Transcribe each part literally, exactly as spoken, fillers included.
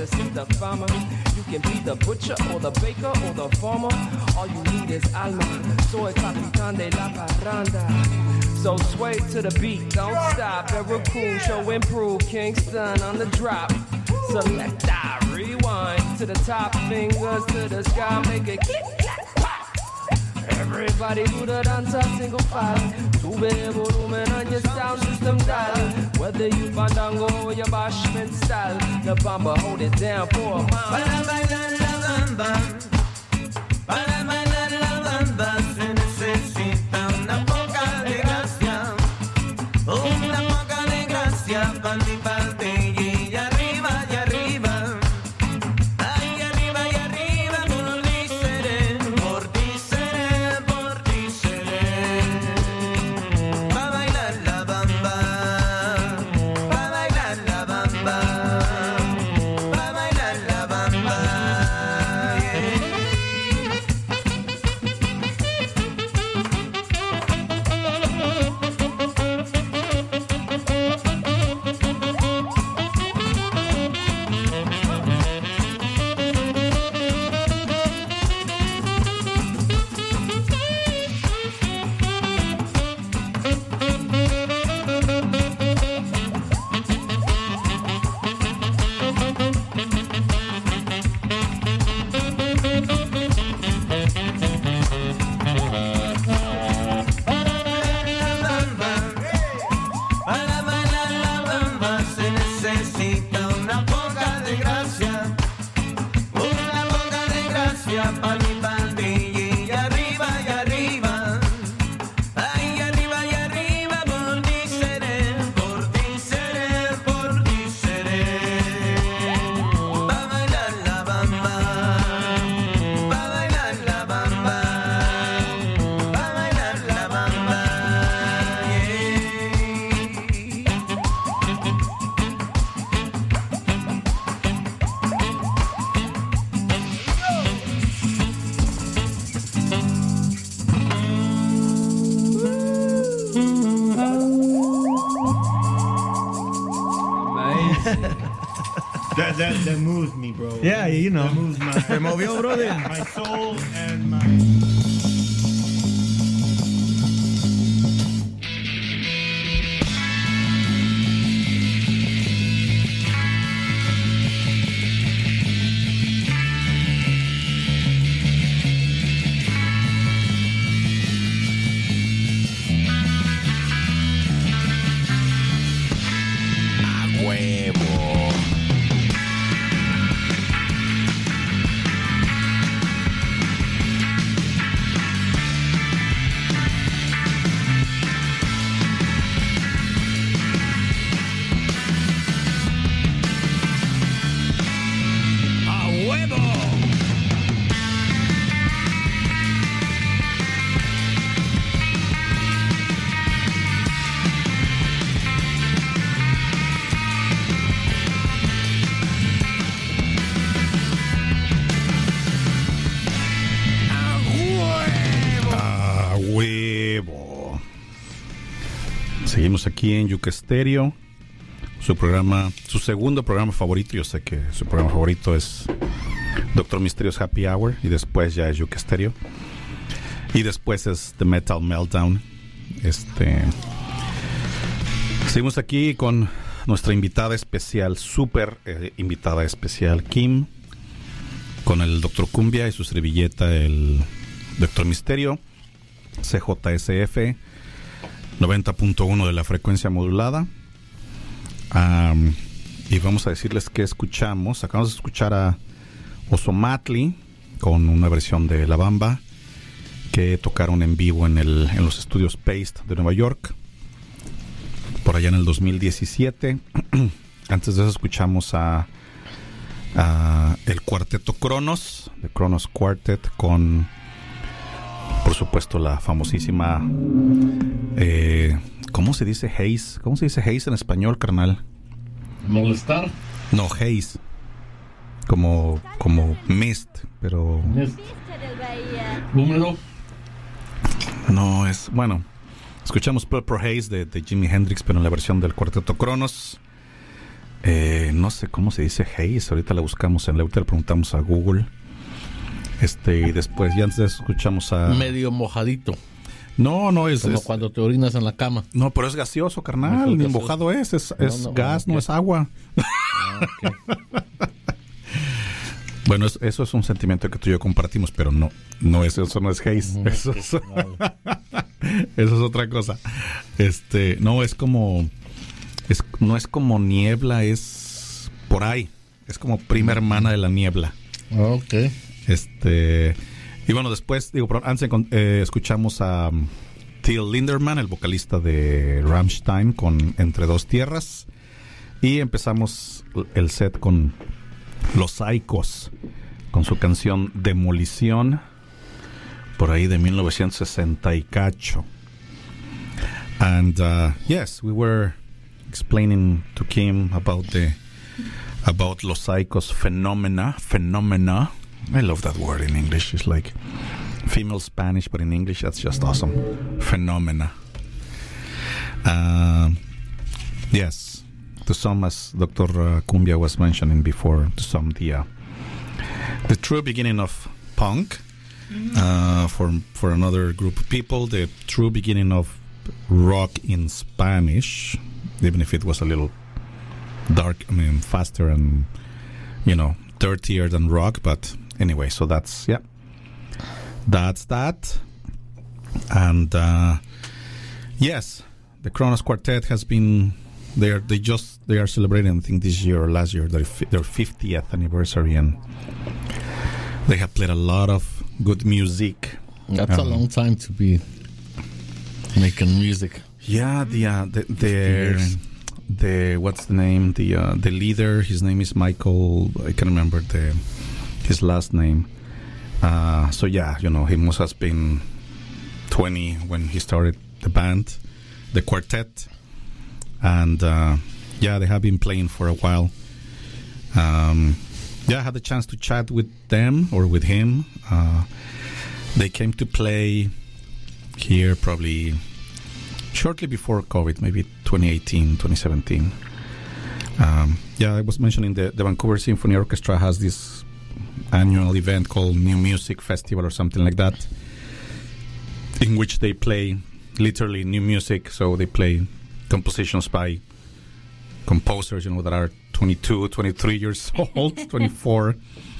assist the farmer. You can be the butcher or the baker or the farmer. All you need is alma, soy, capitan de la parranda. So sway to the beat, don't stop. Veracruz, show improve. Kingston on the drop. Select I rewind to the top, fingers to the sky, make it click, clack, pop. Everybody do the dancer, single file. Sube el volumen on your sound system dial. Whether you fandango or your bashment style, the bomber hold it down for a mile. Para bailar la bamba, para bailar la bamba se necesita una poca de gracia, una poca de gracia para mi parte. That, that that moves me, bro. Yeah, you know. That moves my, Me movió, brother. my soul and my... Seguimos aquí en Yuca Stereo, su programa, su segundo programa favorito. Yo sé que su programa favorito es Doctor Misterios Happy Hour, y después ya es Yuca Stereo, y después es The Metal Meltdown. Este, seguimos aquí con nuestra invitada especial, súper eh, invitada especial, Kim, con el Doctor Cumbia y su servilleta, el Doctor Misterio, C J S F noventa punto uno de la frecuencia modulada. Um, y vamos a decirles que escuchamos. Acabamos de escuchar a Ozomatli con una versión de La Bamba que tocaron en vivo en, el, en los estudios Paste de Nueva York por allá en el dos mil diecisiete. Antes de eso escuchamos a, a el cuarteto Cronos, de Cronos Quartet, con, por supuesto, la famosísima eh, ¿cómo se dice haze? ¿Cómo se dice haze en español, carnal? ¿Molestar? No, haze. Como, como mist, pero... Mist. Húmedo. No, es... Bueno, escuchamos Purple Haze de, de Jimi Hendrix, pero en la versión del cuarteto Cronos. Eh, no sé cómo se dice haze. Ahorita la buscamos en la ahorita le preguntamos a Google. Este, y después, ya antes escuchamos a. Medio mojadito. No, no es. Como es, cuando te orinas en la cama. No, pero es gaseoso, carnal. No es Ni gaseoso. mojado es. Es, No, es no, gas, okay. no es agua. Ah, okay. Bueno, es, eso es un sentimiento que tú y yo compartimos, pero no, no es, eso no es haze. Ujú, Eso, okay, es, vale. eso es otra cosa. Este, no, es como, es, no es como niebla, es por ahí. Es como prima hermana de la niebla. Ok. Este, y bueno, después, digo, pero antes eh, escuchamos a um, Till Lindemann, el vocalista de Rammstein, con Entre Dos Tierras. Y empezamos el set con Los Saicos, con su canción Demolición, por ahí de mil novecientos sesenta y cacho. And uh, yes, we were explaining to Kim about the about Los Saicos phenomena. Phenomena. I love that word in English. It's like female Spanish, but in English, that's just awesome. Phenomena. Uh, yes. To some, as Doctor Uh, Cumbia was mentioning before, to some the uh, the true beginning of punk. Uh, for for another group of people, the true beginning of rock in Spanish, even if it was a little dark, I mean, faster and, you know, dirtier than rock. But anyway, so that's yeah, that's that. And uh, yes, the Kronos Quartet has been. They are they just they are celebrating, I think, this year or last year their their fiftieth anniversary, and they have played a lot of good music. That's um, a long time to be making music. Yeah, the uh, the the, the what's the name? The uh, the leader. His name is Michael. I can't remember the his last name. Uh, so yeah, you know, he must have been twenty when he started the band, the quartet. And uh, yeah, they have been playing for a while. Um, yeah, I had the chance to chat with them or with him. Uh, they came to play here probably shortly before COVID, maybe twenty eighteen, twenty seventeen. Um, yeah, I was mentioning the, the Vancouver Symphony Orchestra has this annual event called New Music Festival or something like that, in which they play literally new music. So they play compositions by composers, you know, that are twenty-two, twenty-three years old, twenty-four.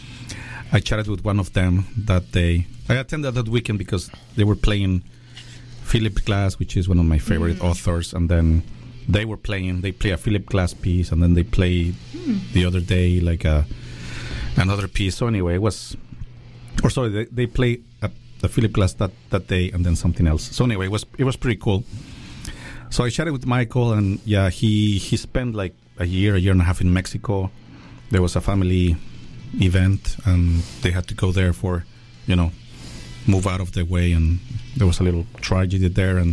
I chatted with one of them that day. I attended that weekend because they were playing Philip Glass, which is one of my favorite mm. authors, and then they were playing, they play a Philip Glass piece, and then they played mm. the other day like a another piece. So anyway, it was, or sorry, they, they played a, a Philip Glass that, that day and then something else. So anyway, it was it was pretty cool. So I chatted with Michael, and yeah, he, he spent like a year, a year and a half in Mexico. There was a family event, and they had to go there for, you know, move out of the way, and there was a little tragedy there, and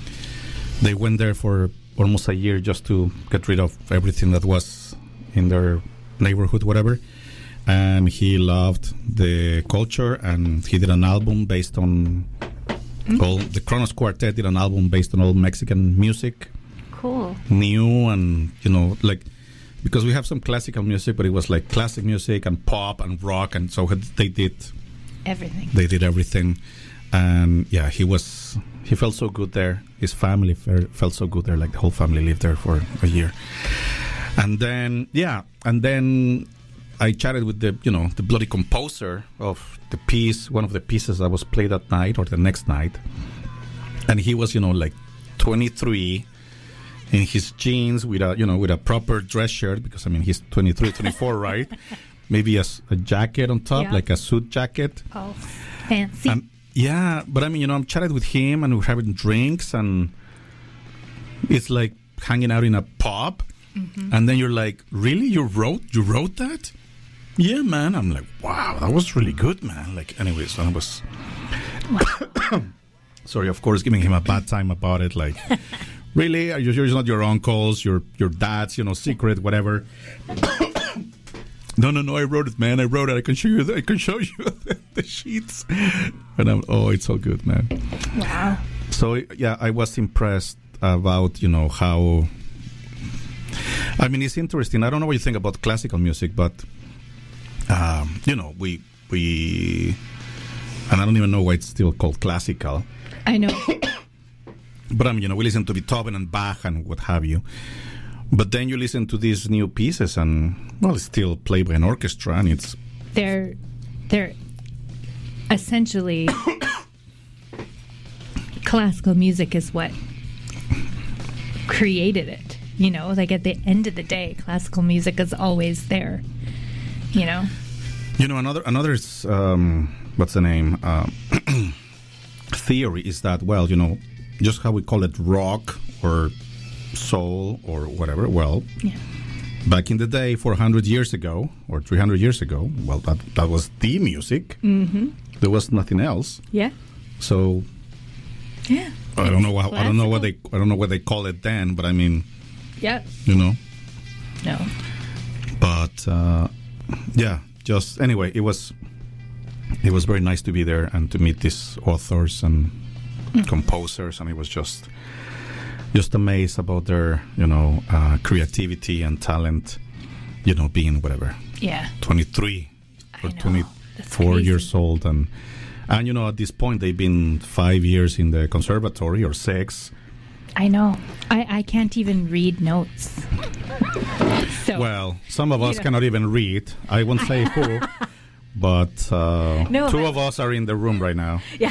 they went there for almost a year just to get rid of everything that was in their neighborhood, whatever. And he loved the culture, and he did an album based on all the Kronos Quartet did an album based on all Mexican music. Cool. New and, you know, like, because we have some classical music, but it was like classic music and pop and rock, and so they did everything. They did everything. And yeah, he was, he felt so good there. His family felt so good there, like the whole family lived there for a year. And then, yeah, and then I chatted with the, you know, the bloody composer of the piece, one of the pieces that was played that night or the next night. And he was, you know, like twenty-three in his jeans with a, you know, with a proper dress shirt, because, I mean, he's twenty-three, twenty-four, right? Maybe a, a jacket on top, yeah. like a suit jacket. Oh, fancy. Um, yeah, but I mean, you know, I'm chatting with him and we're having drinks, and it's like hanging out in a pub. Mm-hmm. And then you're like, really? You wrote, you wrote that? Yeah, man. I'm like, wow, that was really good, man. Like, anyways, I was, wow. Sorry, of course, giving him a bad time about it. Like, really? Are you sure it's not your uncles, your your dad's, you know, secret, whatever? No, no, no. I wrote it, man. I wrote it. I can show you. The, I can show you the, the sheets. And I'm, oh, it's all good, man. Wow. So yeah, I was impressed about, you know, how. I mean, it's interesting. I don't know what you think about classical music, but um, you know, we we, and I don't even know why it's still called classical. I know. But I mean, you know, we listen to Beethoven and Bach and what have you. But then you listen to these new pieces, and well, it's still played by an orchestra, and it's They're they're essentially classical music is what created it. You know, like at the end of the day, classical music is always there. You know. You know, another another is, um, what's the name? Uh, theory is that, well, you know, just how we call it rock or soul or whatever. Well, Yeah. back in the day, four hundred years ago or three hundred years ago, well, that that was the music. Mm-hmm. There was nothing else. Yeah. So Yeah. I don't know. How, I don't know what Classical. they. I don't know what they call it then. But I mean, Yep. you know. No. But uh, yeah, just anyway, it was it was very nice to be there and to meet these authors and composers, and it was just just amazed about their you know uh, creativity and talent. You know, being whatever Yeah. twenty-three I or know. twenty-four That's years crazy. old, and and you know at this point they've been five years in the conservatory or six. I know. I, I can't even read notes. So Well, some of You us know. cannot even read. I won't say who, but uh, No, two but- of us are in the room right now. yeah.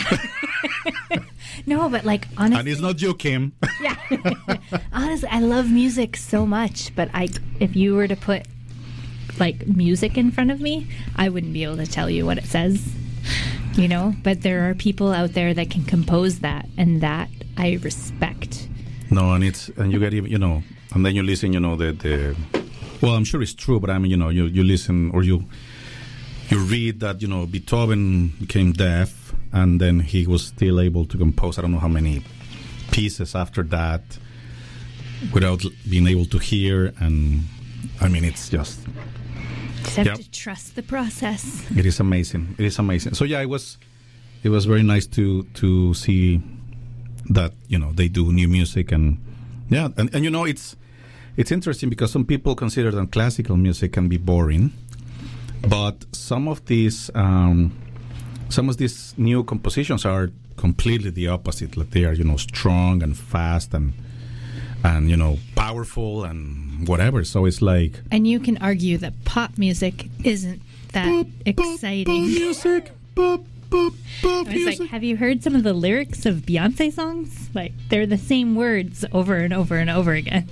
No, but like honestly, And it's not you, Kim. yeah. Honestly, I love music so much, but I if you were to put like music in front of me, I wouldn't be able to tell you what it says. You know, but there are people out there that can compose that, and that I respect. No, and it's and you get even you know, and then you listen. You know the the. Well, I'm sure it's true, but I mean, you know, you you listen or you you read that you know Beethoven became deaf, and then he was still able to compose. I don't know how many pieces after that without l- being able to hear, and I mean, it's just. Just have Yep. to trust the process. It is amazing. It is amazing. So yeah, it was it was very nice to to see that you know they do new music and yeah and, and you know it's it's interesting because some people consider that classical music can be boring, but some of these um, some of these new compositions are completely the opposite. Like they are you know strong and fast and and you know powerful and whatever. So it's like And you can argue that pop music isn't that exciting. music. Boop, boop, boop, I was like, have you heard some of the lyrics of Beyonce songs? Like, they're the same words over and over and over again.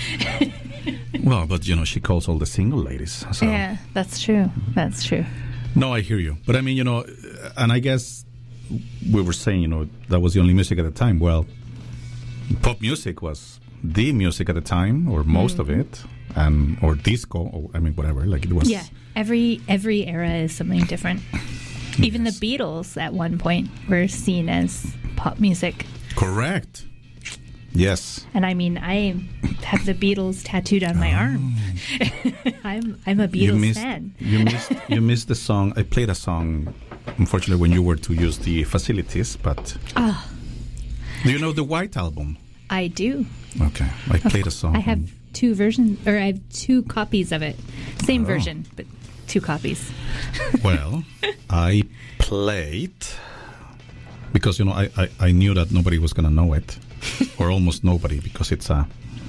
Well, but you know, she calls all the single ladies. So. Yeah, that's true. That's true. No, I hear you. But I mean, you know, and I guess we were saying, you know, that was the only music at the time. Well, pop music was the music at the time, or most of it, and or disco, or I mean, whatever. Like it was. Yeah, every every era is something different. Even the Beatles at one point were seen as pop music. Correct. Yes. And I mean, I have the Beatles tattooed on my arm. I'm I'm a Beatles you missed, fan. You missed. You missed the song. I played a song, unfortunately, when you were to use the facilities. But Ah, do you know the White Album? I do. Okay, I played a song. I have two versions, or I have two copies of it. Same version, but two copies. Well, I played because you know I, I, I knew that nobody was gonna know it, or almost nobody, because it's a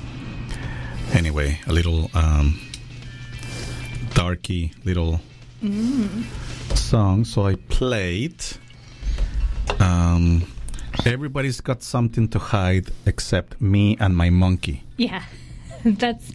anyway a little um, darky little song. So I played. Um, Everybody's got something to hide except me and my monkey. Yeah, that's.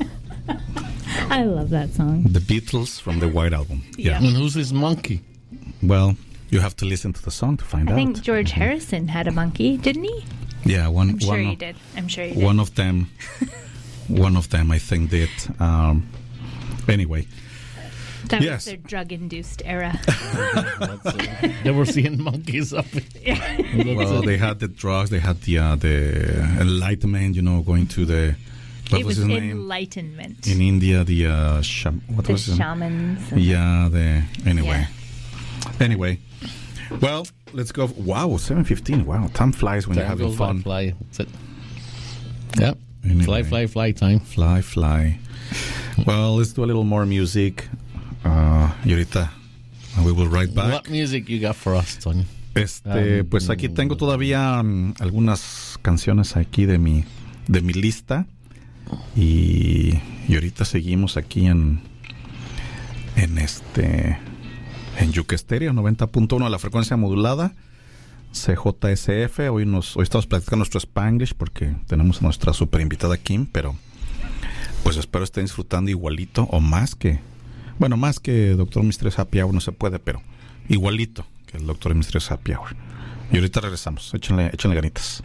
I love that song. The Beatles from the White Album. Yeah. And who's this monkey? Well, you have to listen to the song to find I out. think George Harrison had a monkey, didn't he? Yeah, one. I'm sure one he of, did. I'm sure he did. One of them. One of them, I think, did. Um, anyway, that yes. was their drug-induced era. That's, uh, they were seeing monkeys up. That's well, it. they had the drugs, they had the uh, the enlightenment. You know, going to the what it was was his name enlightenment. in India? The uh, sham- what the was his shamans. and- Yeah, the anyway. Yeah. Anyway, well, let's go. Wow, seven fifteen. Wow, time flies when Time you're having goes by fun. fly. That's it. Yep. Anyway. Fly, fly, fly time. Fly, fly. Well, let's do a little more music. Uh, y ahorita we will right back. What music you got for us, Tony? Este, Um, pues aquí tengo todavía um, algunas canciones aquí de mi de mi lista y, y ahorita seguimos aquí en en este en Yuca Estéreo noventa punto uno, la frecuencia modulada C J S F. Hoy nos hoy estamos practicando nuestro Spanglish porque tenemos a nuestra super invitada Kim, pero pues espero estén disfrutando igualito o más que, bueno, más que Doctor Mysterious Happy Hour no se puede, pero igualito que el Doctor Mysterious Happy Hour. Y ahorita regresamos. Échenle, échenle ganitas.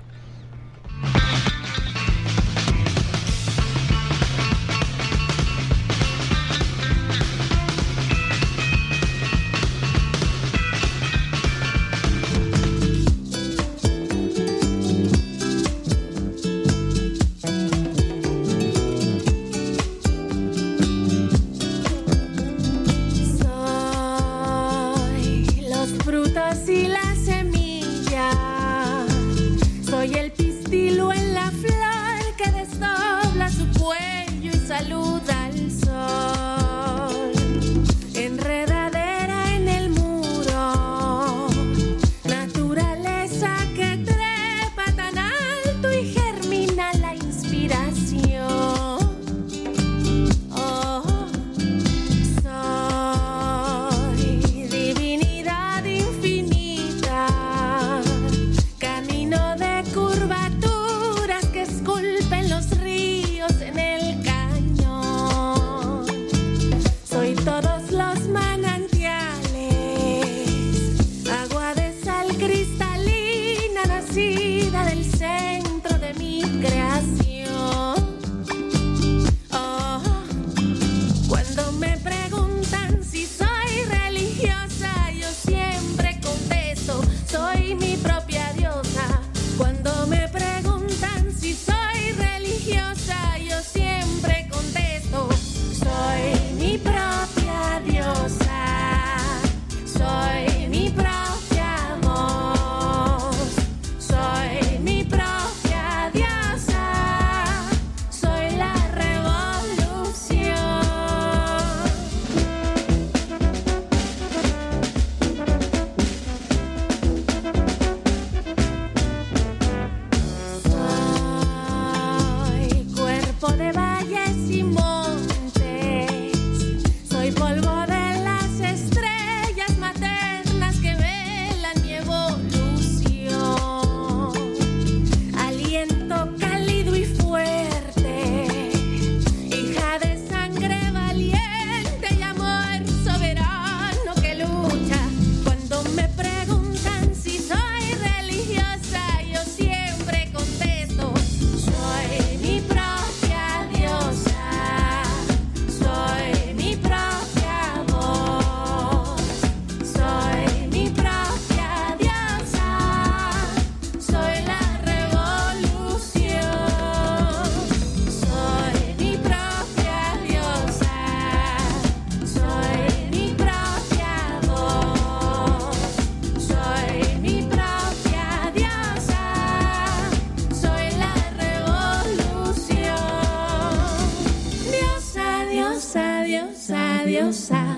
diosa,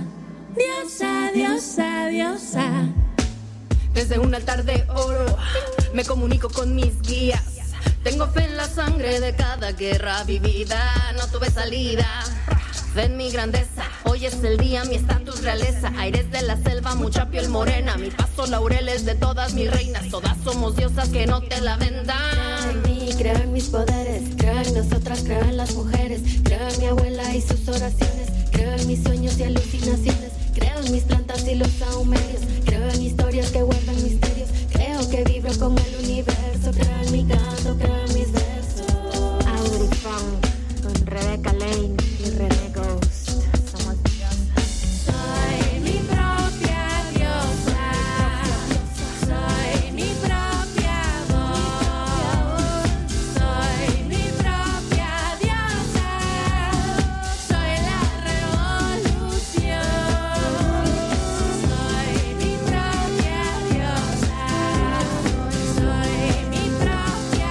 diosa, diosa, diosa. Desde un altar de oro me comunico con mis guías. Tengo fe en la sangre de cada guerra vivida. No tuve salida, fe en mi grandeza. Hoy es el día, mi estatus realeza. Aires de la selva, mucha piel morena. Mi paso laureles de todas mis reinas. Todas somos diosas, que no te la vendan. Creo en mí, creo en mis poderes. Creo en nosotras, creo en las mujeres. Creo en mi abuela y sus oraciones. Creo en mis sueños y alucinaciones. Creo en mis plantas y los sahumerios. Creo en historias que guardan misterios. Creo que vibro con el universo. Creo en mi canto, creo en mis versos. Audi Funk con Rebecca Lane y René Ghost. Somos diosas. Soy mi propia diosa. Soy mi propia voz. Soy mi propia diosa. Soy la revolución. Soy mi propia diosa. Soy mi propia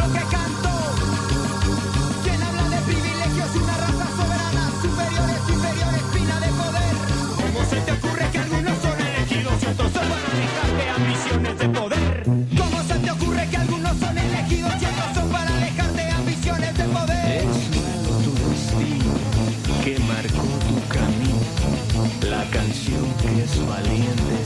que canto. Quien habla de privilegios, una raza soberana, superiores, inferiores, fina de poder. ¿Cómo se te ocurre que algunos son elegidos y otros son para alejarte ambiciones de poder? ¿Cómo se te ocurre que algunos son elegidos y otros son para alejarte ambiciones de poder? Es malo tu destino que marcó tu camino, la canción que es valiente